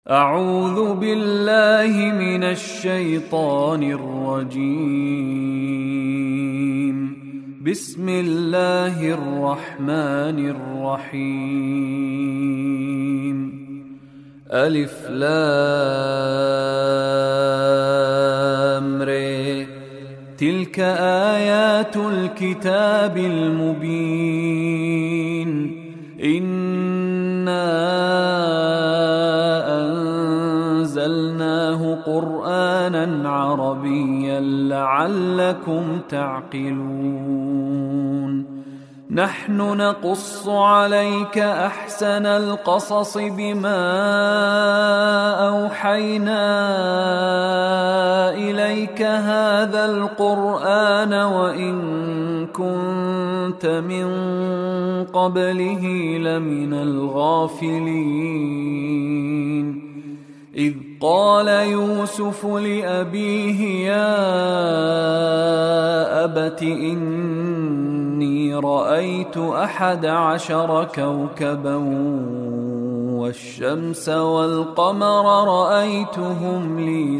أعوذ بالله من الشيطان الرجيم. بسم الله الرحمن الرحيم. ألف لام ر. تلك آيات الكتاب المبين. إنا أنزلناه قرآنا عربيا لعلكم تعقلون. نحن نقص عليك أحسن القصص بما أوحينا إليك هذا القرآن وإن كنت من قبله لمن الغافلين. إذ قال يوسف لأبيه يا أبت إني رأيت 11 كوكبا والشمس والقمر رأيتهم لي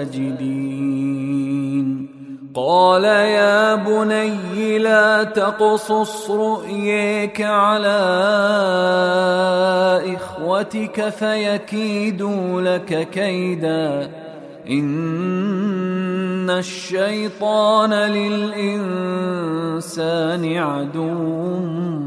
ساجدين. قال يا بني لا تقصص رؤياك على إخوتك فيكيدوا لك كيدا إن الشيطان للإنسان عدو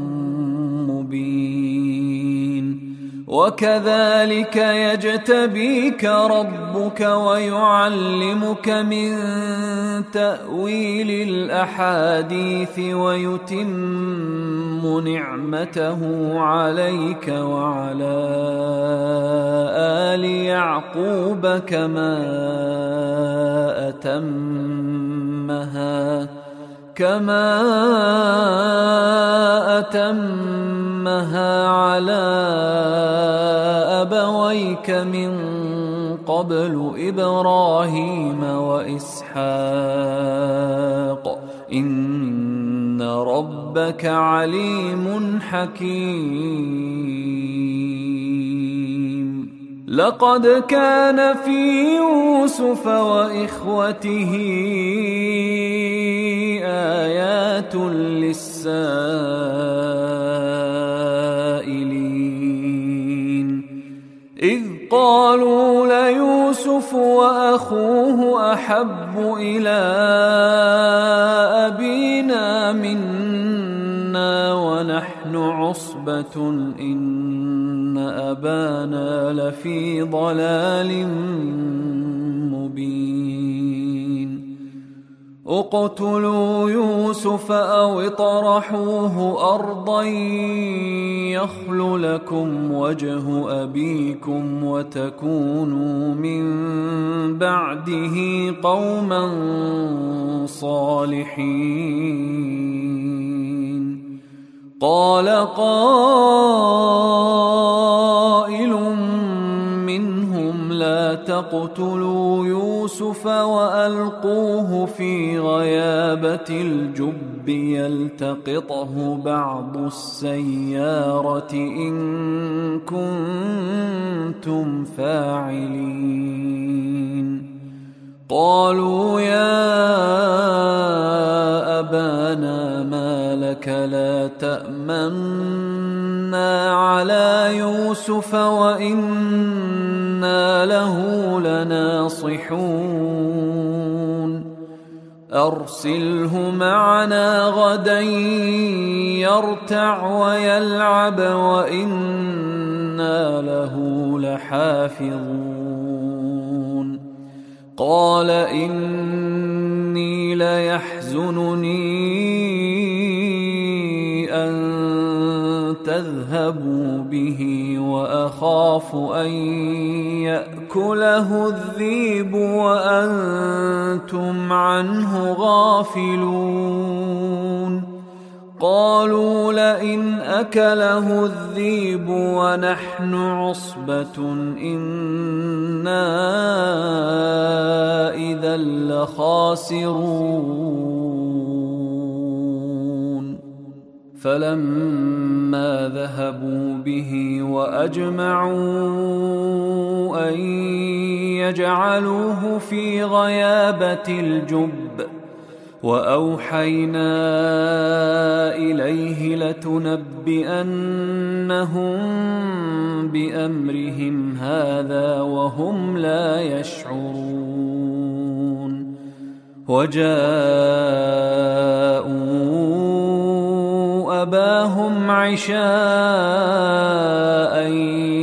مبين. وكذلك يجتبيك ربك ويعلمك من تأويل الأحاديث ويتم نعمته عليك وعلى آل يعقوب كما أتمها على أبويك من قبل إبراهيم وإسحاق إن ربك عليم حكيم. لقد كان في يوسف وإخوته آيات للسائلين. إذ قالوا ليوسف وأخوه أحب إلى أبينا منا ونحن عصبة إن أبانا لفي ضلال مبين. اقتلوا يوسف أو اطرحوه أرضا يخل لكم وجه أبيكم وتكونوا من بعده قوما صالحين. قال قائل منهم لا تقتلوا يوسف وألقوه في غيابة الجب يلتقطه بعض السيارة إن كنتم فاعلين. قالوا يا أبانا ما لك لا تأمنا على يوسف وإنا له لناصحون. أرسله معنا غدا يرتع ويلعب وإنا له لحافظون. قال إني ليحزنني أن تذهبوا به وأخاف أن يأكله الذئب وأنتم عنه غافلون. قالوا لئن أكله الذئب ونحن عصبة إنا إذا لخاسرون. فلما ذهبوا به وأجمعوا أن يجعلوه في غيابة الجب وأوحينا إليه لتنبئنهم بأمرهم هذا وهم لا يشعرون وجاءوا أباهم عشاء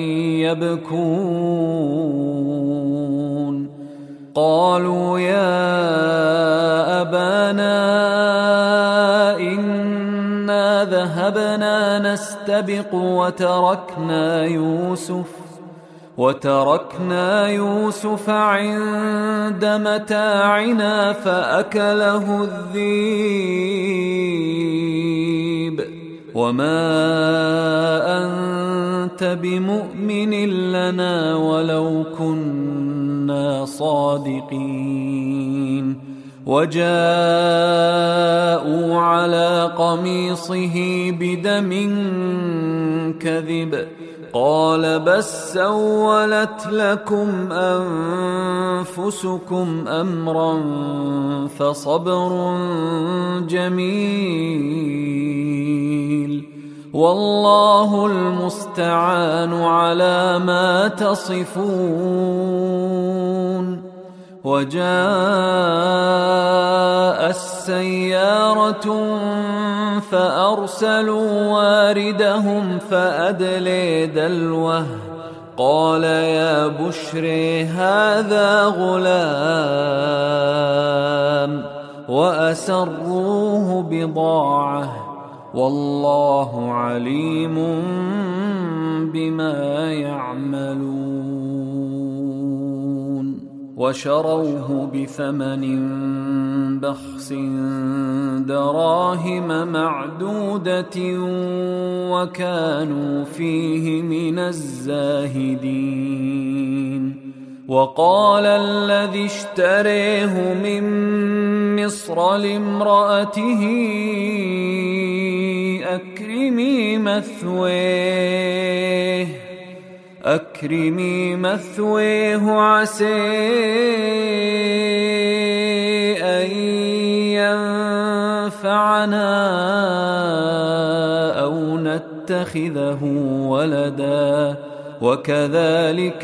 يبكون قالوا يا أبانا إنا ذهبنا نستبق وتركنا يوسف عند متاعنا فأكله الذئب وما أنت بمؤمن لنا ولو كنا صادقين وجاءوا على قميصه بدم كذب قال بس سولت لكم أنفسكم أمرا فصبر جميل والله المستعان على ما تصفون وجاء السيارة فأرسلوا واردهم فأدلي دلوه قال يا بشري هذا غلام وأسروه بضاعة والله عليم بما يعملون وشروه بثمن بخس دراهم معدودة وكانوا فيه من الزاهدين وقال الذي اشتريه من مصر لامرأته أكرمي مثويه عسى أن ينفعنا أو نتخذه ولدا وكذلك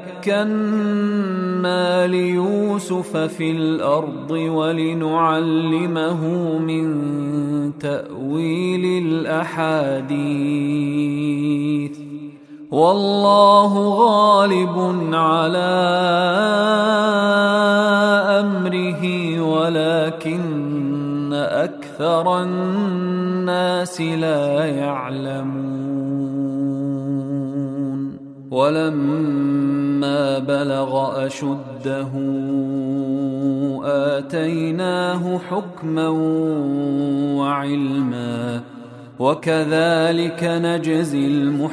مكنا ليوسف في الأرض ولنعلمه من تأويل الأحاديث والله غالب على أمره ولكن أكثر الناس لا يعلمون ولما بلغ أشده آتيناه حكما وعلما وكذلك نجزي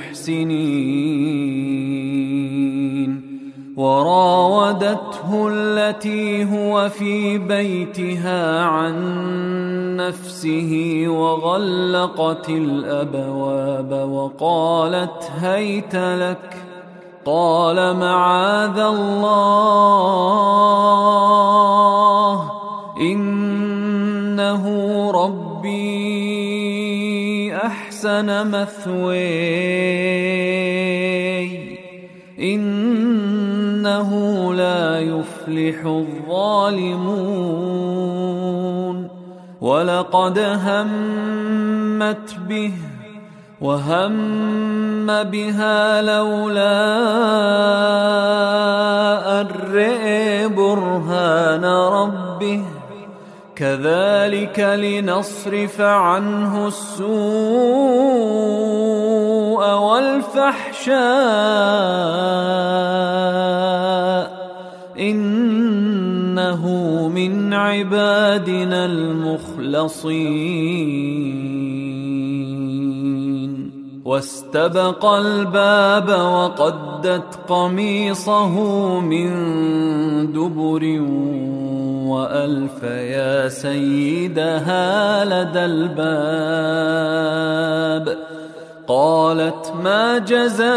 المحسنين وراودته التي هو في بيتها عن نفسه وغلقت الأبواب وقالت هيت لك قال معاذ الله إنه ربي أحسن مثواي إنه لا يفلح الظالمون ولقد همت به وهم بها لولا أن رأى برهان ربه كذلك لنصرف عنه السوء والفحشاء إنه من عبادنا المخلصين واستبق الباب وقدت قميصه من دبر وألف يا سيدها لدى الباب قالت: ما جزاء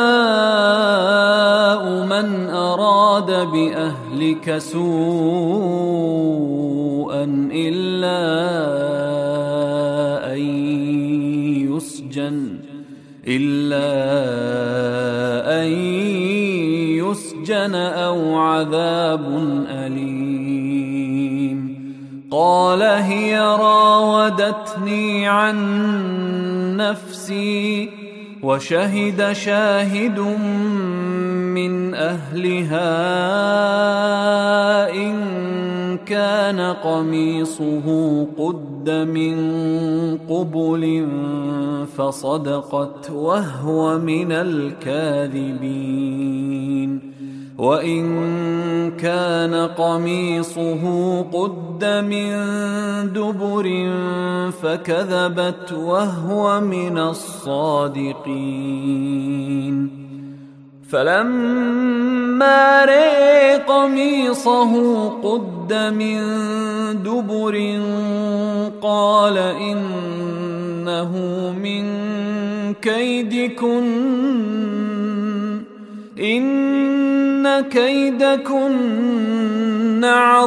من أراد بأهلك سوءا إلا أن يسجن أو عذاب أليم. قال: هي راودتني عن نفسي، وشهد شاهد من أهلها إن كان قميصه قد من قبل فصدقت وهو من الكاذبين، وإن كان قميصه قد من دبر فكذبت وهو من الصادقين. فلما رأى قميصه قد من دبر قال: إنه من كيدكن، إن كيدكن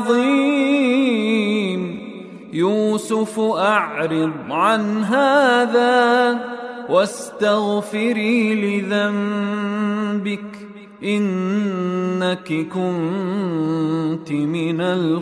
عظيم. يوسف أعرض عن هذا واستغفري لذنبك إنك كنت من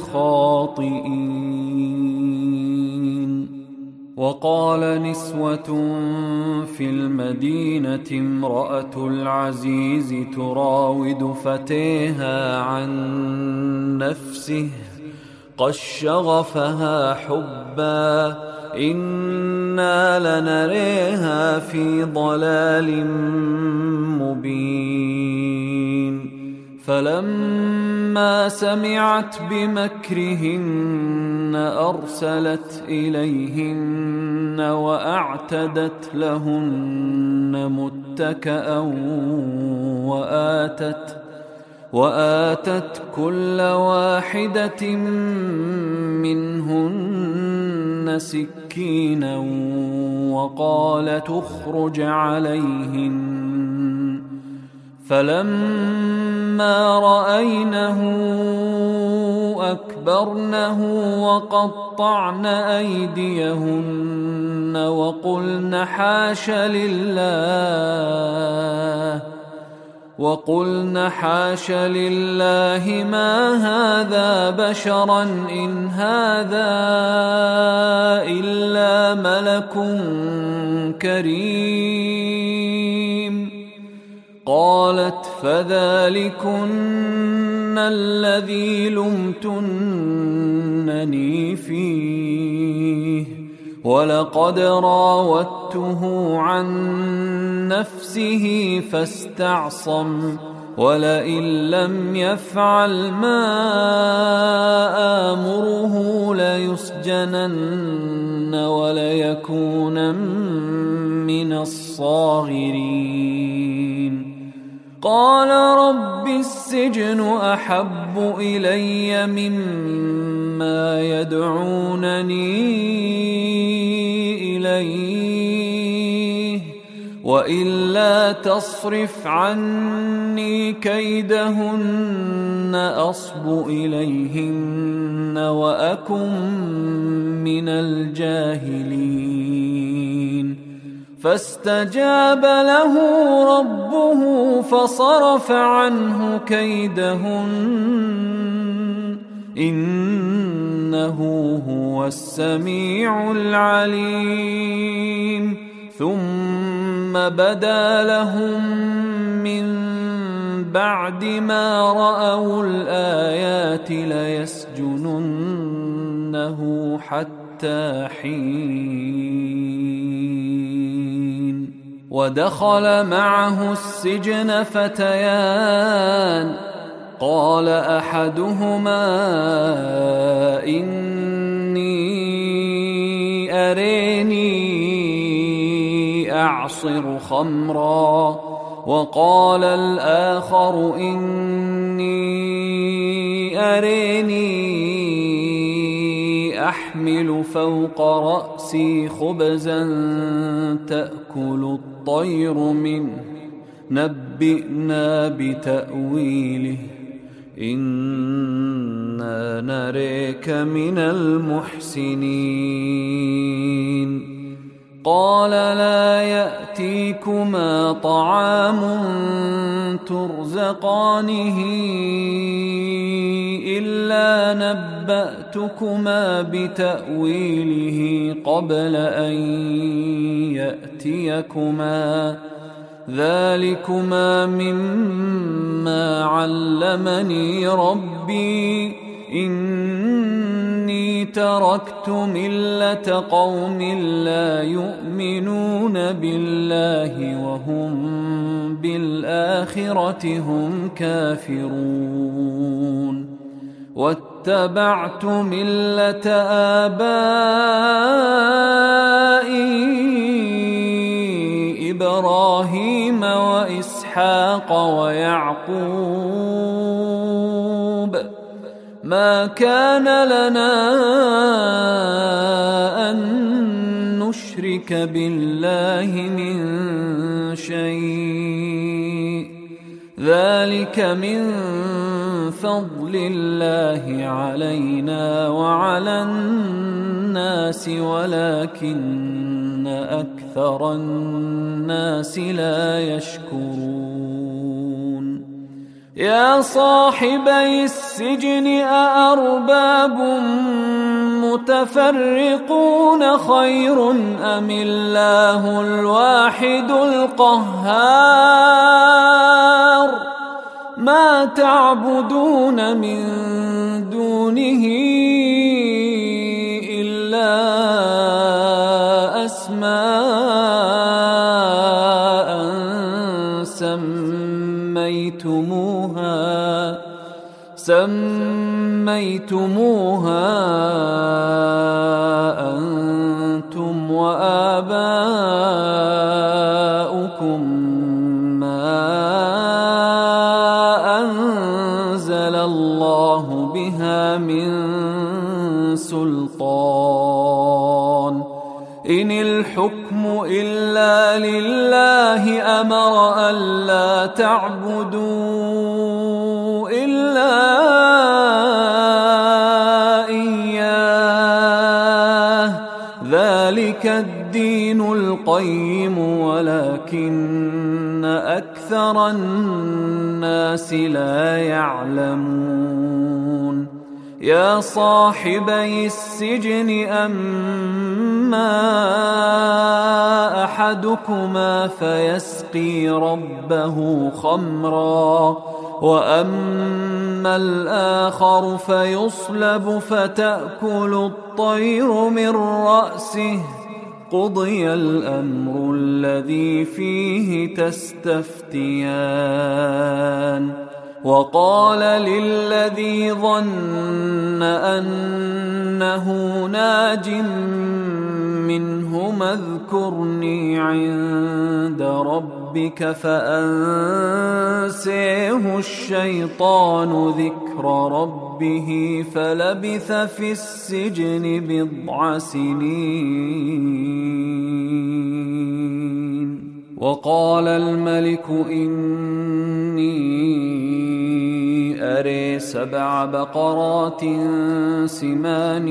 الخاطئين. وقال نسوة في المدينة امرأة العزيز تراود فتيها عن نفسه قد شغفها حبا إنا لنريها في ضلال مبين. فلما سمعت بمكرهن أرسلت إليهن وأعتدت لهن متكأ وآتت كل واحدة منهن سكينا وقالت اخرج عليهن. فلما رأينه أكبرنه وقطعن أيديهن وقلن حاش لله ما هذا بشرا إن هذا إلا ملك كريم. قالت: فذلكن الذي لمتنني فيه ولقد راودته عن نفسه فاستعصم ولئن لم يفعل ما آمره ليسجنن وليكونن من الصاغرين. قال: رب السجن أحب إلي مما يدعونني إليه وإلا تصرف عني كيدهن أصب إليهن وأكن من الجاهلين. فاستجاب له ربه فصرف عنه كيدهن إنه هو السميع العليم. ثم بدا لهم من بعد ما رأوا الآيات ليسجننه حتى حين. ودخل معه السجن فتيان قال أحدهما إني أريني أعصر خمرا وقال الآخر إني أريني أحمل فوق رأسي رأسي خبزا تأكل الطير منه نبئنا بتأويله إنا نريك من المحسنين قال لا يأتيكما طعام ترزقانه إلا نبأتكما بتأويله قبل أن يأتيكما ذلكما مما علمني ربي إني تركت ملة قوم لا يؤمنون بالله وهم بالآخرة هم كافرون واتبعت ملة آبائي إبراهيم وإسحاق ويعقوب ما كان لنا أن نشرك بالله من شيء ذلك من فضل الله علينا وعلى الناس ولكن أكثر الناس لا يشكرون يا صاحبي السجن أأرباب متفرقون خير أم الله الواحد القهار ما تعبدون من دونه إلا أسماء سميتموها أنتم وآباؤكم ما أنزل الله بها من سلطان إن الحكم إلا لله أمر ألا تعبدوا إلا إياه ذلك الدين القيم ولكن أكثر الناس لا يعلمون يا صاحبي السجن أما أحدكما فيسقي ربه خمرا وأما الآخر فيصلب فتأكل الطير من رأسه قضي الأمر الذي فيه تستفتيان وقال للذي ظن أنه ناج منهما اذكرني عند ربك فأنسيه الشيطان ذكر ربه فلبث في السجن بضع سنين وقال الملك إني أري 7 بقرات سمان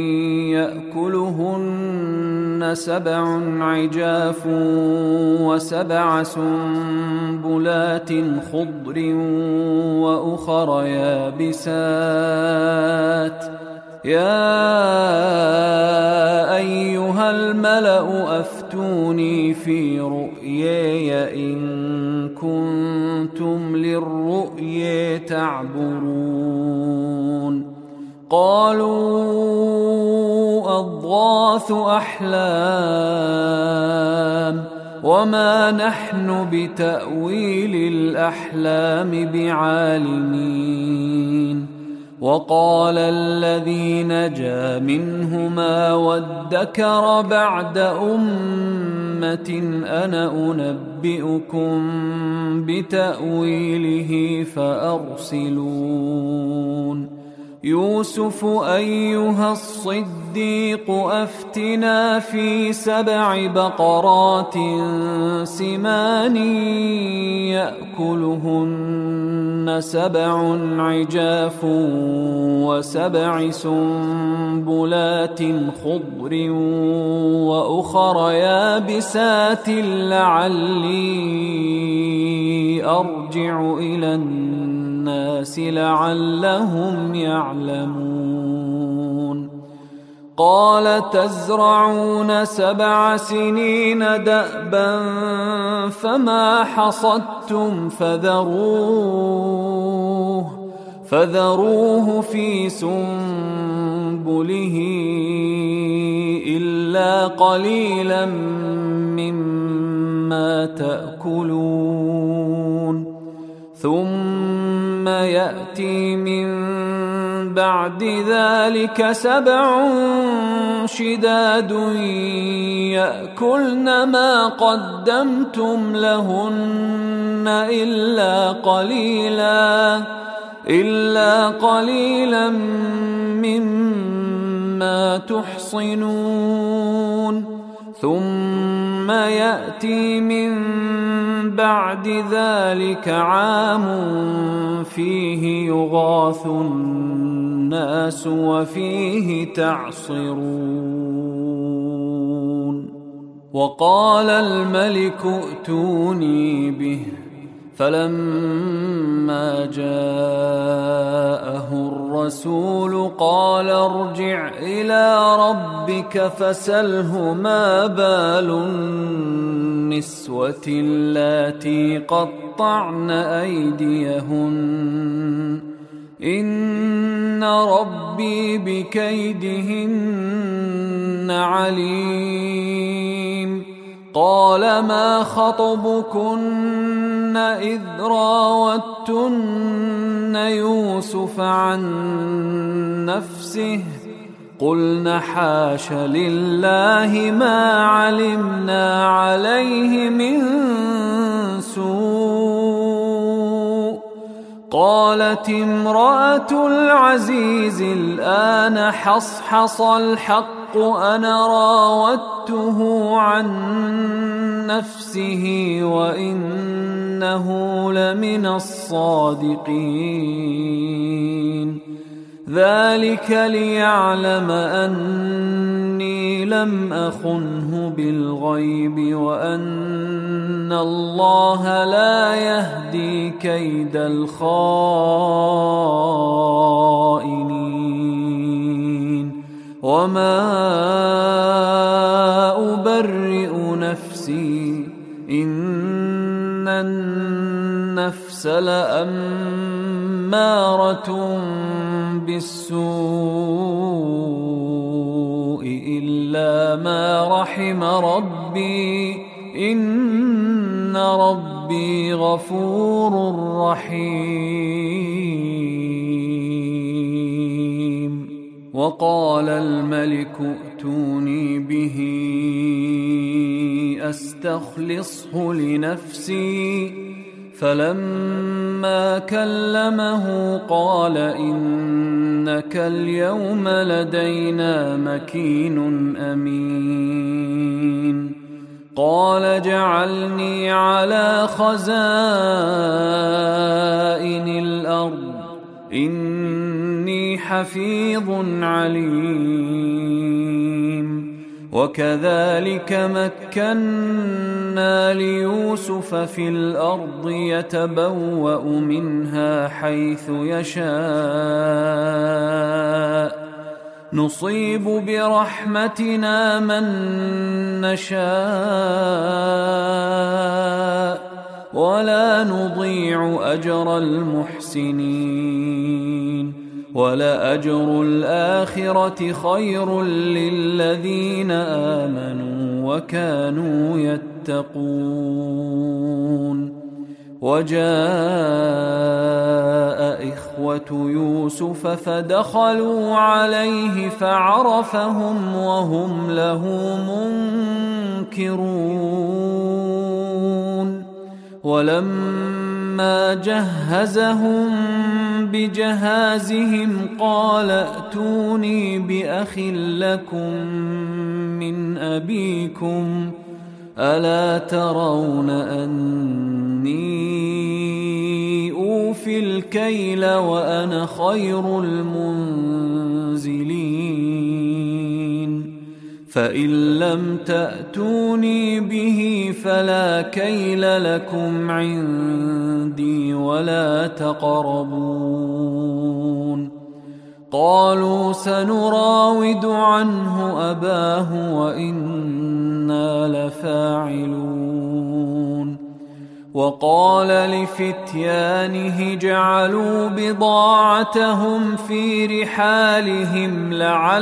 يأكلهن 7 عجاف و7 سنبلات خضر وأخر يابسات يا أيها الملأ أفتوني في رؤياي إن كنتم للرؤيا تعبرون قالوا أضغاث أحلام وما نحن بتأويل الأحلام بعالمين وقال الذي نجا منهما وادكر بعد أمة أنا أنبئكم بتأويله فأرسلون يوسف أيها الصديق أفتنا في 7 بقرات سمان يأكلهن 7 عجاف و7 سنبلات خضر وأخر يابسات لعلي أرجع إلى الناس لعلهم يعلمون قال تزرعون 7 سنين دأبا فما حصدتم فذروه في سنبله إلا قليلا مما تأكلون ثم يأتي من بعد ذلك 7 شداد يأكلن ما قدمتم لهن إلا قليلا مما تحصنون ثم يأتي من بعد ذلك عام فيه يغاث الناس وفيه تعصرون وقال الملك ائتوني به فلما جاءه الرسول قال ارجع إلى ربك فسله ما بال النسوة اللاتي قطعن أيديهن إن ربي بكيدهن عليم قال ما خطبكن إذ راوتن يوسف عن نفسه قلن حاش لله ما علمنا عليه من سوء قالت امرأة العزيز الآن حصحص الحق أنا راودته عن نفسه وإنه لمن الصادقين ذلك ليعلم أني لم أخنه بالغيب وأن الله لا يهدي كيد الخائنين وما أبرئ نفسي إن النفس لأمارة بالسوء إلا ما رحم ربي إن ربي غفور رحيم وقال الملك ائتوني به أستخلصه لنفسي فلما كلمه قال إنك اليوم لدينا مكين أمين قال جعلني على خزائن الأرض إني حفيظ عليم وكذلك مكنا ليوسف في الأرض يتبوأ منها حيث يشاء نصيب برحمتنا من نشاء ولا نضيع أجر المحسنين ولأجر الآخرة خير للذين آمنوا وكانوا يتقون وجاء إخوة يوسف فدخلوا عليه فعرفهم وهم له منكرون ولما جهزهم بجهازهم قال ائتوني بأخ لكم من أبيكم ألا ترون أني أوفي الكيل وأنا خير المنزلين فإن لم تأتوني به فلا كيل لكم عندي ولا تقربون قالوا سنراود عنه أباه وإنا لفاعلون وقال لفتيانه جعلوا بضاعتهم في رحالهم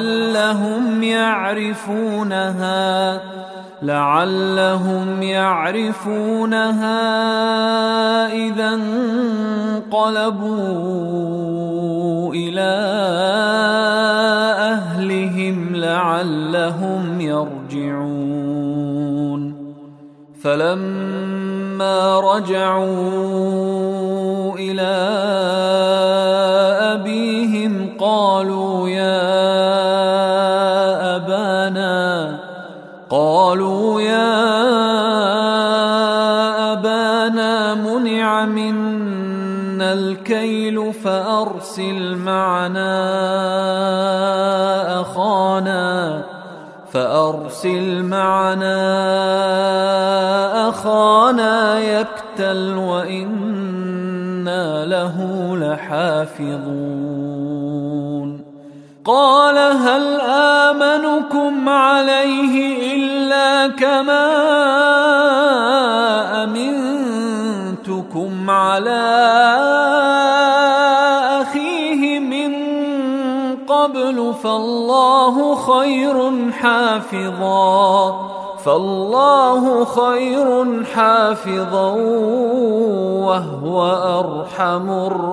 لعلهم يعرفونها إذا انقلبوا إلى أهلهم لعلهم يرجعون فلما رجعوا إلى أبيهم قالوا يا أبانا منع منا الكيل فأرسل معنا أخانا يكتل وإنا له لحافظون قال هل آمنكم عليه إلا كما أمنتكم على أخيه من قبل فالله خير حافظا وهو أرحم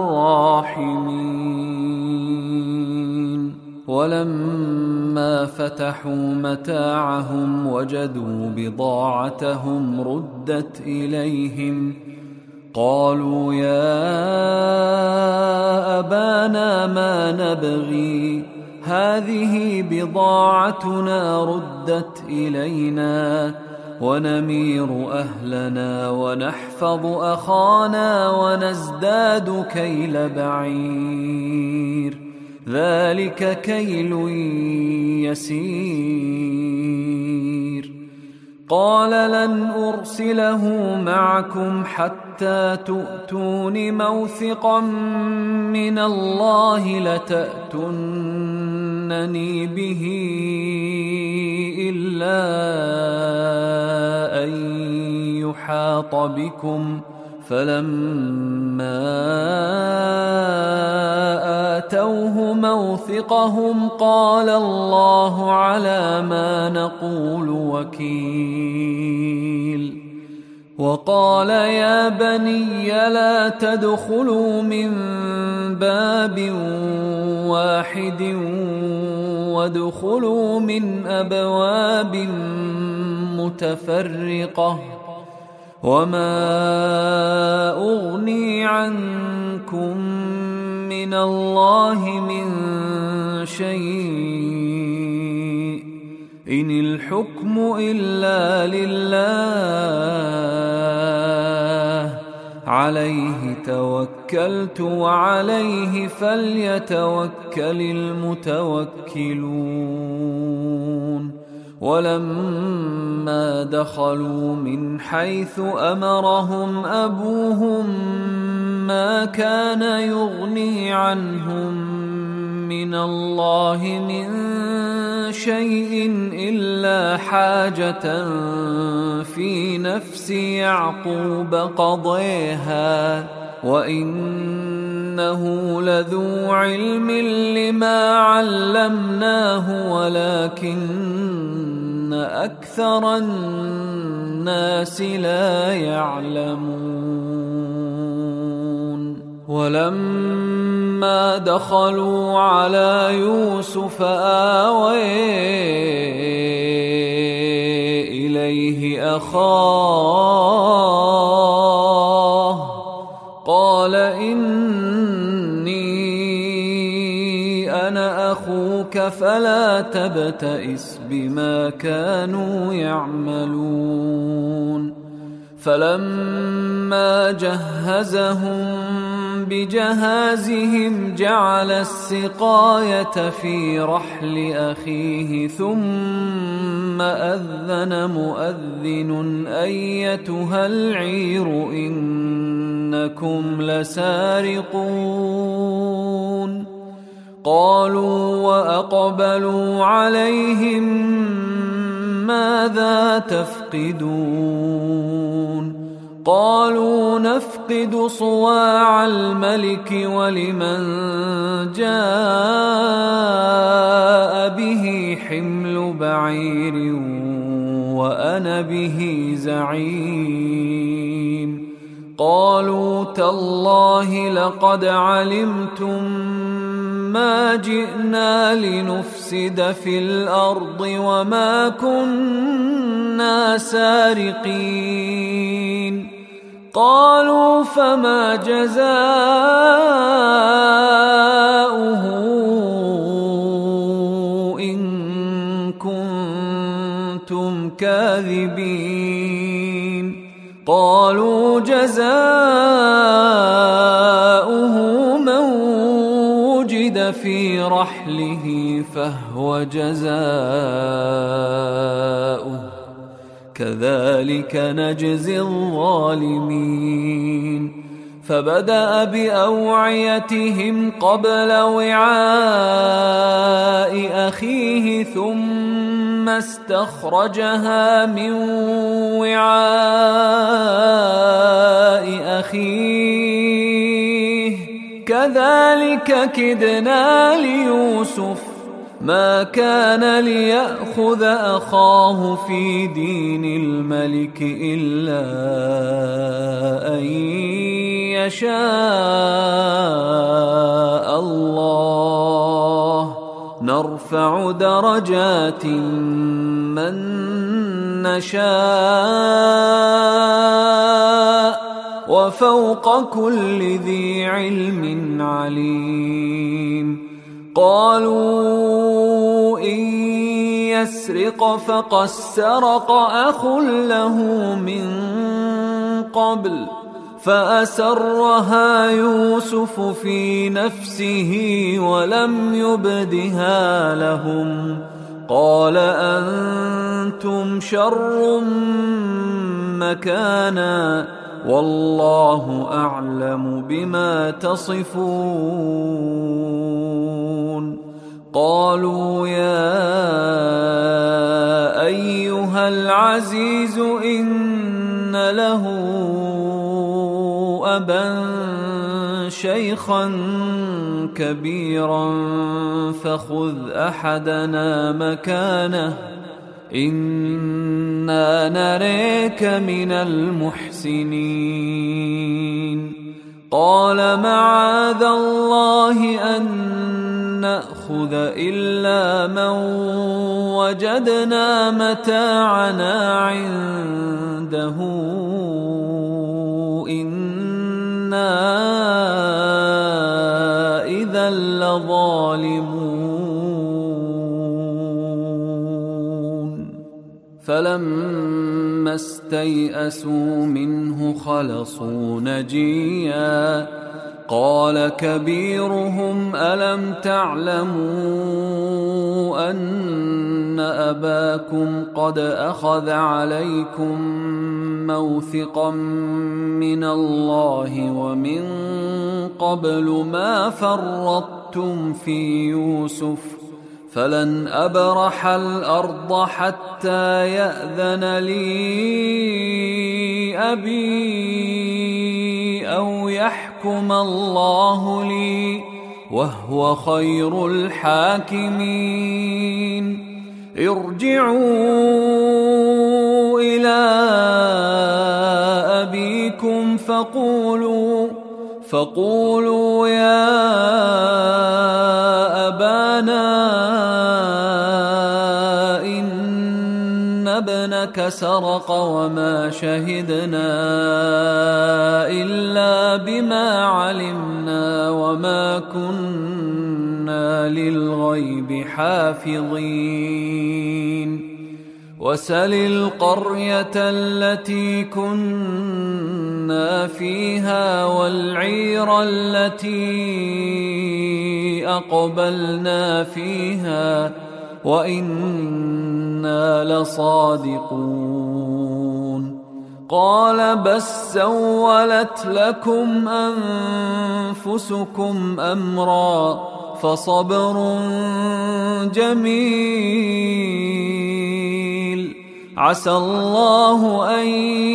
الراحمين ولما فتحوا متاعهم وجدوا بضاعتهم ردت إليهم قالوا يا أبانا ما نبغي هذه بضاعتنا ردت إلينا ونمير أهلنا ونحفظ أخانا ونزداد كيل بعير ذلك كيل يسير قال لن أرسله معكم حتى تؤتون موثقا من الله لتأتونني به إلا أن يحاط بكم فلما آتوه موثقهم قال الله على ما نقول وكيل وقال يا بني لا تدخلوا من باب واحد وادخلوا من أبواب متفرقة وما أغني عنكم من الله من شيء إن الحكم إلا لله عليه توكلت وعليه فليتوكل المتوكلون ولما دخلوا من حيث أمرهم أبوهم ما كان يغني عنهم من الله من شيء إلا حاجة في نفس يعقوب قضيها وإنه لذو علم لما علمناه ولكن أكثر الناس لا يعلمون ولما دخلوا على يوسف آوى إليه أخاه قال إني أخوك فلا تبتئس بما كانوا يعملون. فلما جهزهم بجهازهم جعل السقاية في رحل أخيه ثم أذن مؤذن أيتها العير إنكم لسارقون. قالوا وأقبلوا عليهم ماذا تفقدون؟ قالوا نفقد صواع الملك ولمن جاء به حمل بعير وأنا به زعيم. قالوا تالله لقد علمتم ما جئنا لنفسد في الأرض وما كنا سارقين. قالوا فما جزاؤه إن كنتم كاذبين؟ قالوا جزاؤه من وجد في رحله فهو جزاؤه كذلك نجزي الظالمين. فبدأ بأوعيتهم قبل وعاء أخيه ثم استخرجها من وعاء أخيه كذلك كدنا ليوسف ما كان ليأخذ أخاه في دين الملك إلا أن يشاء الله نرفع درجات من نشاء وفوق كل ذي علم عليم. قالوا إن يسرق فقد سرق أخ له من قبل فأسرها يوسف في نفسه ولم يبدها لهم. قال أنتم شر مكانا والله أعلم بما تصفون. قالوا يا أيها العزيز إن له أبا شيخا كبيرا فخذ أحدنا مكانه إنا نريك من المحسنين. قال معاذ الله أن نأخذ إلا من وجدنا متاعنا عنده إنا إذا لظالمون. فلما استيئسوا منه خلصوا نجيا قال كبيرهم ألم تعلموا أن أباكم قد أخذ عليكم موثقا من الله ومن قبل ما فرطتم في يوسف فلن أبرح الأرض حتى يأذن لي أبي أو يحكم الله لي وهو خير الحاكمين. ارجعوا إلى أبيكم فقولوا يا أبانا إن ابنك سرق وما شهدنا إلا بما علمنا وما كنا كنا للغيب حافظين وسل القرية التي كنا فيها والعير التي أقبلنا فيها وإنا لصادقون قال بس سولت لكم أنفسكم أمرا فصبر جميل عسى الله أن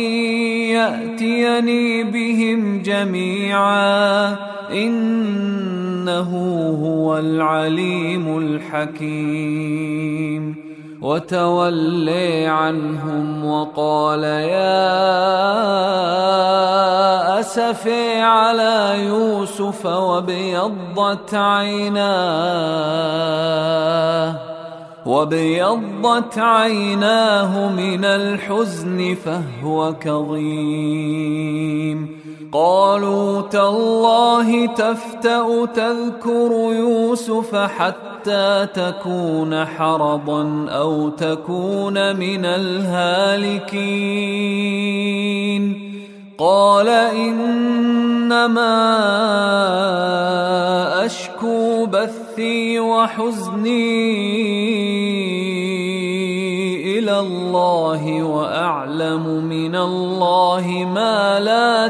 يأتيني بهم جميعا إنه هو العليم الحكيم وتولي عنهم وقال يا أسفي على يوسف وابيضت عيناه من الحزن فهو كظيم قالوا تالله تفتأ تذكر يوسف حتى تكون حرضا أو تكون من الهالكين قال إنما أشكو بثي وحزني إلى الله وأعلم من الله ما لا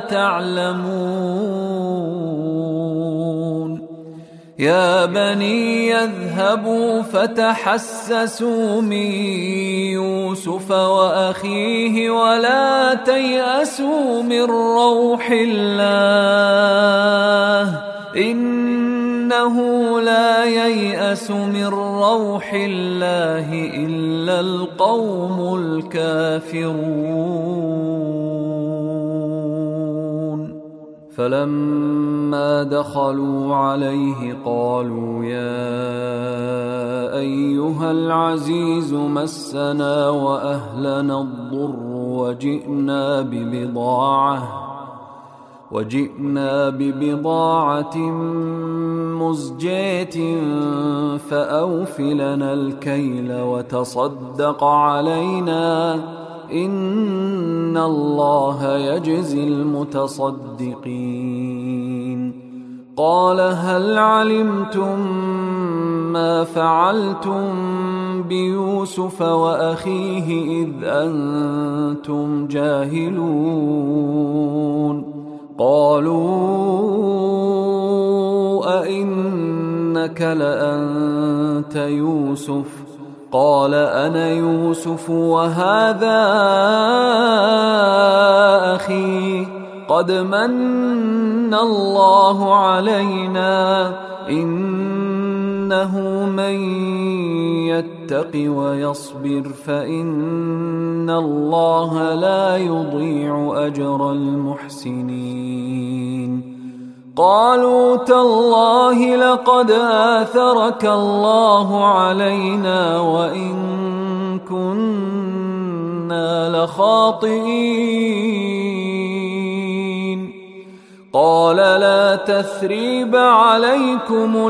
تعلمون يا بني يذهبوا فتحسسوا من يوسف وأخيه ولا تيأسوا من روح الله إنه لا ييأس من روح الله إلا القوم الكافرون فلما دخلوا عليه قالوا يا أيها العزيز مسنا وأهلنا الضر وجئنا ببضاعة مزجاة فأوف لنا الكيل وتصدق علينا إن الله يجزي المتصدقين قال هل علمتم ما فعلتم بيوسف وأخيه إذ أنتم جاهلون قالوا أئنك لأنت يوسف قال أنا يوسف وهذا أخي قد من الله علينا إنه من يتق ويصبر فإن الله لا يضيع أجر المحسنين قالوا تالله لقد آثرك الله علينا وإن كنا لخاطئين قال لا تثريب عليكم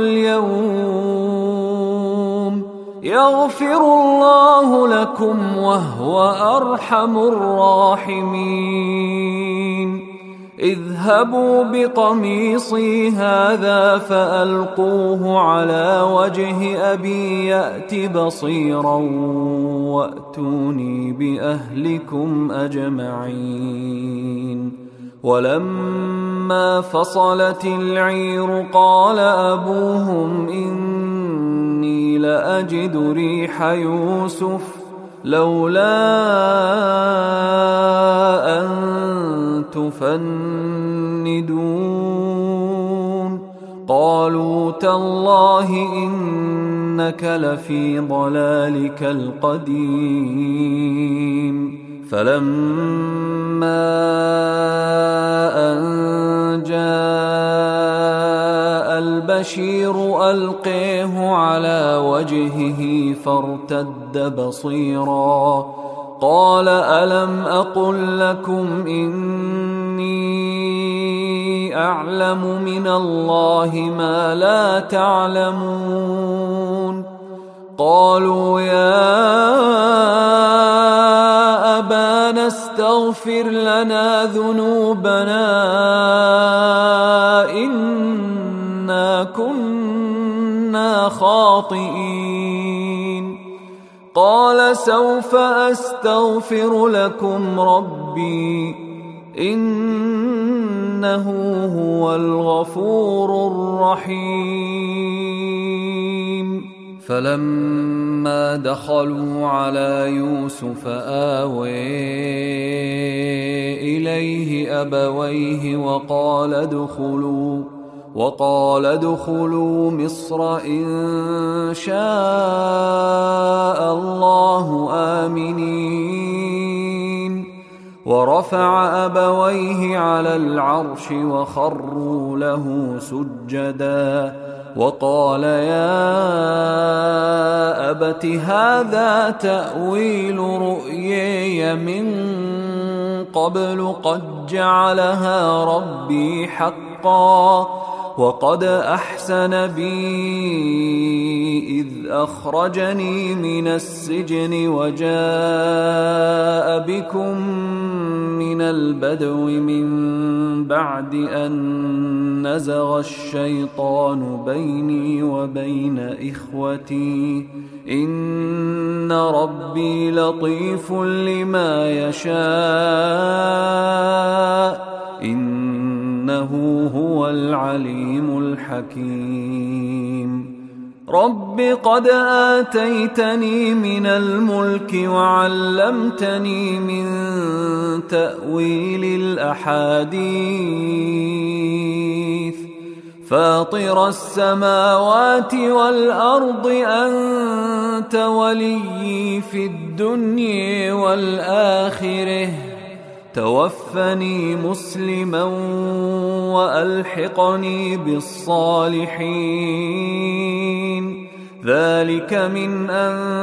اليوم يغفر الله لكم وهو أرحم الراحمين اذهبوا بقميصي هذا فألقوه على وجه أبي يأت بصيرا وأتوني بأهلكم أجمعين ولما فصلت العير قال أبوهم إني لأجد ريح يوسف لولا أن تفندون قالوا تالله إنك لفي ضلالك القديم فلما أن جاء البشير ألقيه على وجهه فارتد بصيرا قال ألم أقل لكم إني أعلم من الله ما لا تعلمون. قالوا يا أبانا استغفر لنا ذنوبنا إنا كنا خاطئين. قال سوف أستغفر لكم ربي إنه هو الغفور الرحيم. فلما دخلوا على يوسف آوى إليه أبويه وقال ادخلوا مصر إن شاء الله آمنين. ورفع أبويه على العرش وخروا له سجدا وقال يا أبت هذا تأويل رؤياي من قبل قد جعلها ربي حقا وقد أحسن بي إذ أخرجني من السجن وجاء بكم من البدو من بعد أن نزغ الشيطان بيني وبين إخوتي إن ربي لطيف لما يشاء إنه هو العليم الحكيم. رب قد آتيتني من الملك وعلمتني من تأويل الأحاديث فاطر السماوات والأرض أنت وليي في الدنيا والآخرة توفني مسلما وألحقني بالصالحين. ذلك من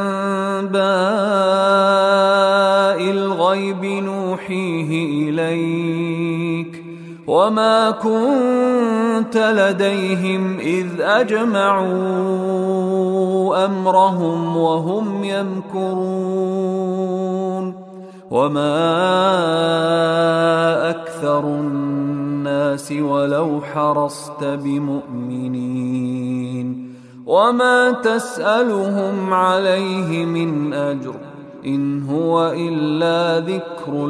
أنباء الغيب نوحيه إليك وما كنت لديهم إذ أجمعوا أمرهم وهم يمكرون. وما أكثر الناس ولو حرصت بمؤمنين وما تسألهم عليه من أجر إن هو إلا ذكر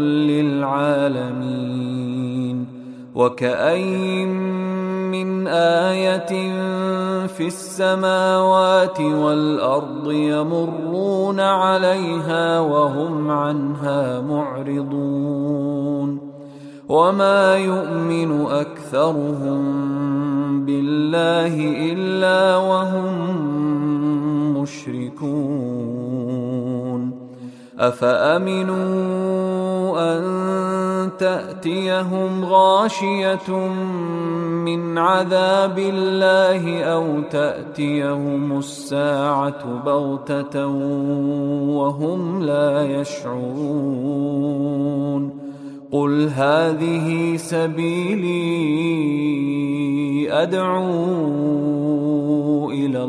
للعالمين. وكأين من آية في السماوات والأرض يمرون عليها وهم عنها معرضون وما يؤمن أكثرهم بالله إلا وهم مشركون. أفأمنوا أن تأتيهم غاشية من عذاب الله أو تأتيهم الساعة بغتة وهم لا يشعرون. قل هذه سبيلي أدعو إلى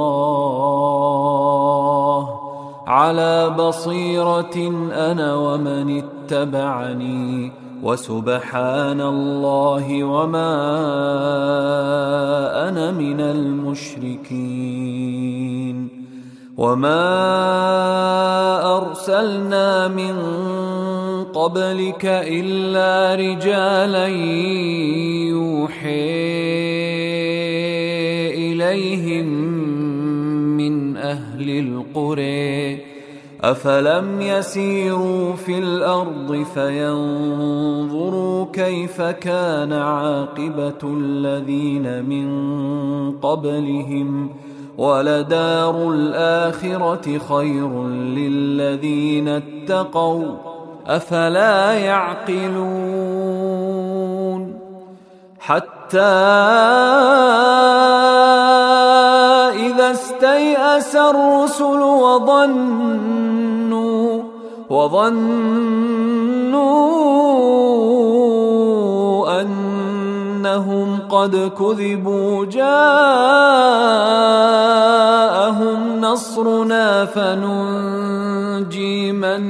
الله على بصيرة أنا ومن اتبعني وسبحان الله وما أنا من المشركين. وما أرسلنا من قبلك إلا رجالا يوحي إليهم من أهل القرى أفلم يسيروا في الأرض فينظروا كيف كان عاقبة الذين من قبلهم ولدار الآخرة خير للذين اتقوا أفلا يعقلون. حتى إذا استيأس الرسل وظنوا إنهم قد كذبوا جاءهم نصرنا فننجي من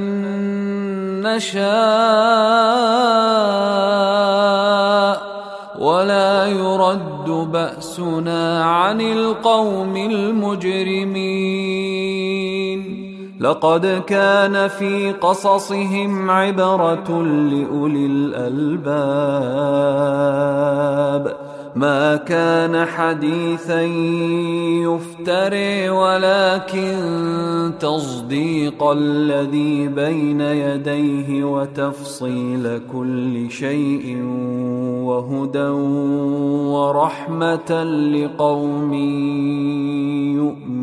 نشاء ولا يرد بأسنا عن القوم المجرمين لقد كان في قصصهم عبرة لأولي الألباب ما كان حديثا يفتري ولكن تصديق الذي بين يديه وتفصيل كل شيء وهدى ورحمة لقوم يؤمنون